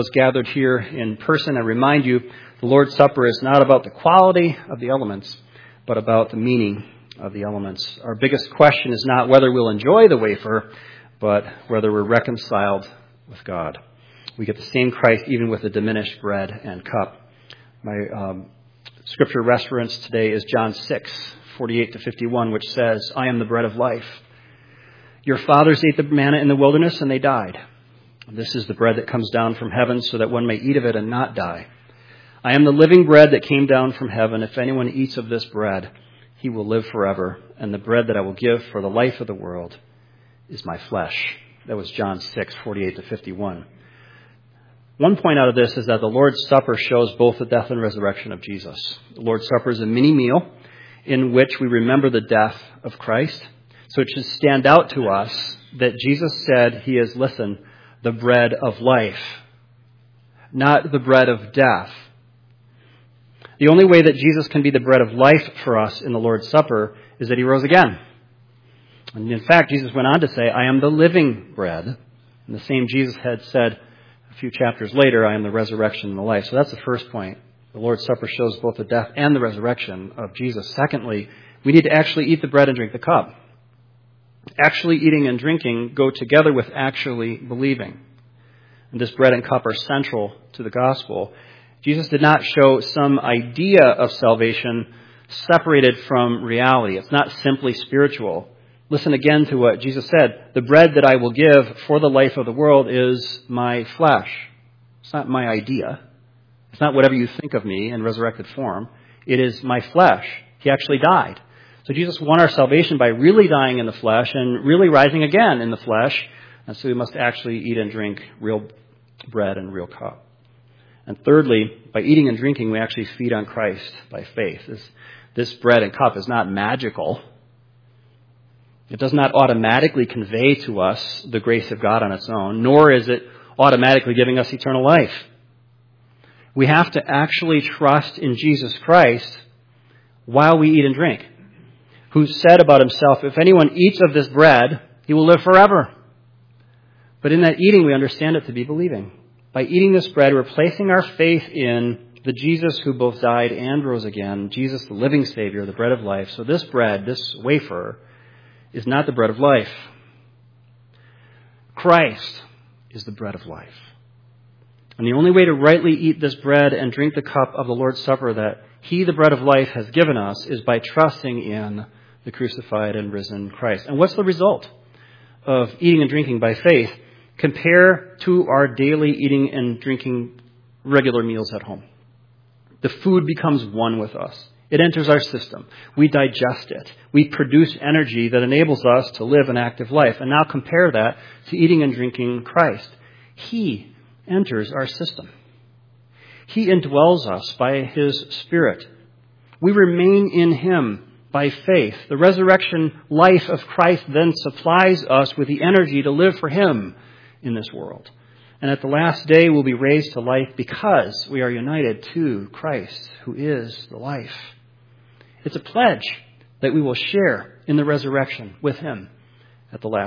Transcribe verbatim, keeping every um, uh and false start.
Gathered here in person, I remind you, the Lord's Supper is not about the quality of the elements, but about the meaning of the elements. Our biggest question is not whether we'll enjoy the wafer, but whether we're reconciled with God. We get the same Christ even with the diminished bread and cup. My um, scripture reference today is John six, forty-eight to fifty-one, which says, I am the bread of life. Your fathers ate the manna in the wilderness and they died. This is the bread that comes down from heaven so that one may eat of it and not die. I am the living bread that came down from heaven. If anyone eats of this bread, he will live forever. And the bread that I will give for the life of the world is my flesh. That was John six, forty-eight to fifty-one. One point out of this is that the Lord's Supper shows both the death and resurrection of Jesus. The Lord's Supper is a mini meal in which we remember the death of Christ. So it should stand out to us that Jesus said he is, listen, the bread of life, not the bread of death. The only way that Jesus can be the bread of life for us in the Lord's Supper is that he rose again. And in fact, Jesus went on to say, I am the living bread. And the same Jesus had said a few chapters later, I am the resurrection and the life. So that's the first point. The Lord's Supper shows both the death and the resurrection of Jesus. Secondly, we need to actually eat the bread and drink the cup. Actually eating and drinking go together with actually believing. And this bread and cup are central to the gospel. Jesus did not show some idea of salvation separated from reality. It's not simply spiritual. Listen again to what Jesus said. The bread that I will give for the life of the world is my flesh. It's not my idea. It's not whatever you think of me in resurrected form. It is my flesh. He actually died. So Jesus won our salvation by really dying in the flesh and really rising again in the flesh. And so we must actually eat and drink real bread and real cup. And thirdly, by eating and drinking, we actually feed on Christ by faith. This, this bread and cup is not magical. It does not automatically convey to us the grace of God on its own, nor is it automatically giving us eternal life. We have to actually trust in Jesus Christ while we eat and drink, who said about himself, if anyone eats of this bread, he will live forever. But in that eating, we understand it to be believing. By eating this bread, we're placing our faith in the Jesus who both died and rose again, Jesus, the living Savior, the bread of life. So this bread, this wafer, is not the bread of life. Christ is the bread of life. And the only way to rightly eat this bread and drink the cup of the Lord's Supper that he, the bread of life, has given us is by trusting in the crucified and risen Christ. And what's the result of eating and drinking by faith? Compare to our daily eating and drinking regular meals at home. The food becomes one with us. It enters our system. We digest it. We produce energy that enables us to live an active life. And now compare that to eating and drinking Christ. He enters our system. He indwells us by his Spirit. We remain in him by faith. The resurrection life of Christ then supplies us with the energy to live for him in this world. And at the last day, we'll be raised to life because we are united to Christ, who is the life. It's a pledge that we will share in the resurrection with him at the last